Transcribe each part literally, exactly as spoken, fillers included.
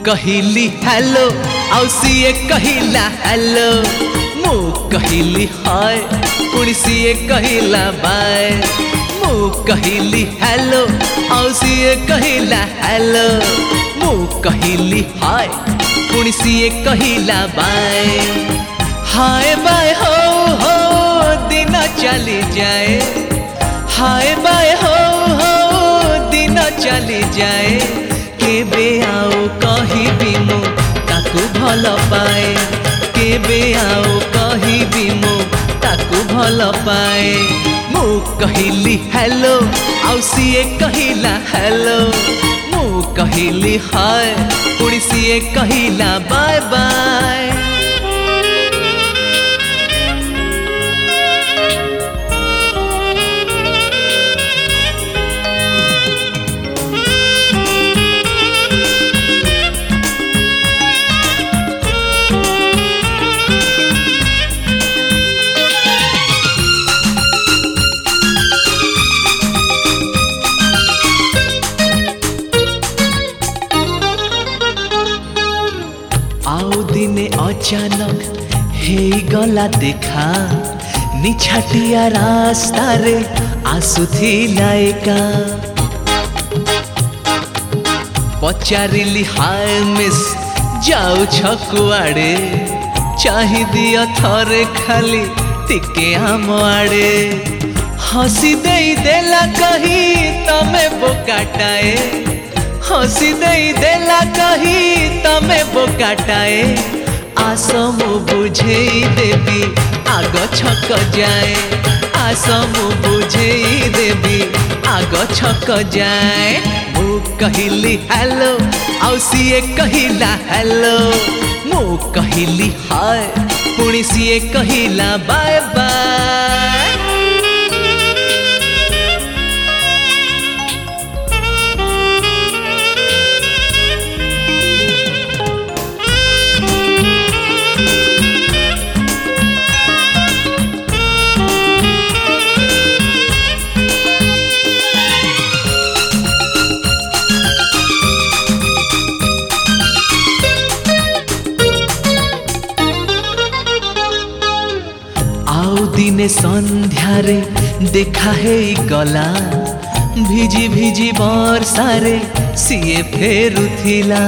कहिली hello आउ सीए कहिला हेलो मु कहिली हाय पुणी सीए कहिला बाय मु कहिली हेलो आउ सीए कहिला हेलो मु कहिली हाय पुणी सीए कहिला बाय हाय बाय हो हो दिन चली जाए हाय बाय हो हो दिन चली जाए केबे आओ कहिबी मु ताकू भल पाए केबे आओ कहिबी मु ताकू भल पाए मु कहिली हेलो आउ सीए कहिला हेलो मु कहिली हाय पुणी सीए कहिला बाय बाय आउ दिने अचानक हे गला देखा निछाटिया रास्ता रे आसुथिला एका पचारिली हाय मिस जाऊ छकुआड़े चाहि दिया थरे खाली टिके आम आड़े हसी दे देला कही तमे बोकाटाए हसी दे देला कही तमे बोकाटाए आस मु बुझे देवी आग छक जाए आस मु बुझे देवी आग छक जाए मु कहिली हेलो आउ सीए कहिला हेलो मु कहिली हाय पुणी सीए कहिला बाय बाय आउ दिने संध्यारे देखा है गला भिजी भिजी बरसारे सीए फेरुथिला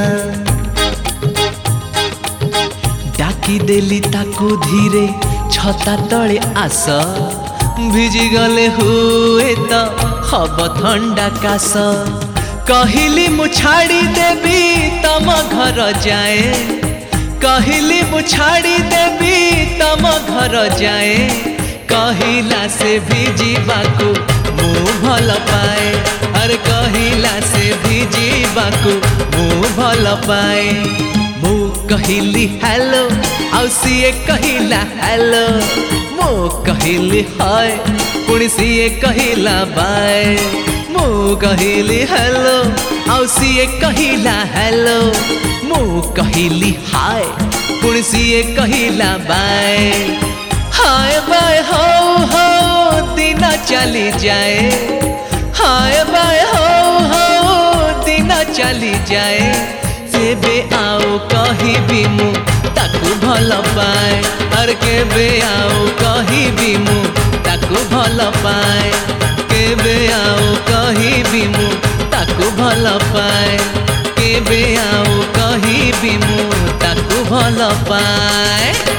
डाकी देली ताकू धीरे छता तले आस भिजी गले हुए तो हब ठंडा कास कहिली मु छाड़ी देवी तम घर जाए कहिली मु छाड़ी देवी तम घर जाए कहिला से भिजी बाकू मु भल पाए अरे कहिला से भिजी बाकू मु भल पाए मु कहिली हेलो आउ सीए कहिला हेलो मु कहिली हाय पुणी सीए कहिला बाय मु कहिली हेलो आउ सीए कहिला हेलो मु कहिली हाय पुणी सीए कहिला बाय हाय बाय हो हो दिन चली जाए हाय बाय हो हो दिन चली जाए सेबे आओ कहिबी मु ताकू भल पाए अरे केबे आओ कहिबी मु ताकू भल पाए केबे आओ कहिबी मु ताकू भल पाए केबे आओ कहिबी मु ताकू भल पाए।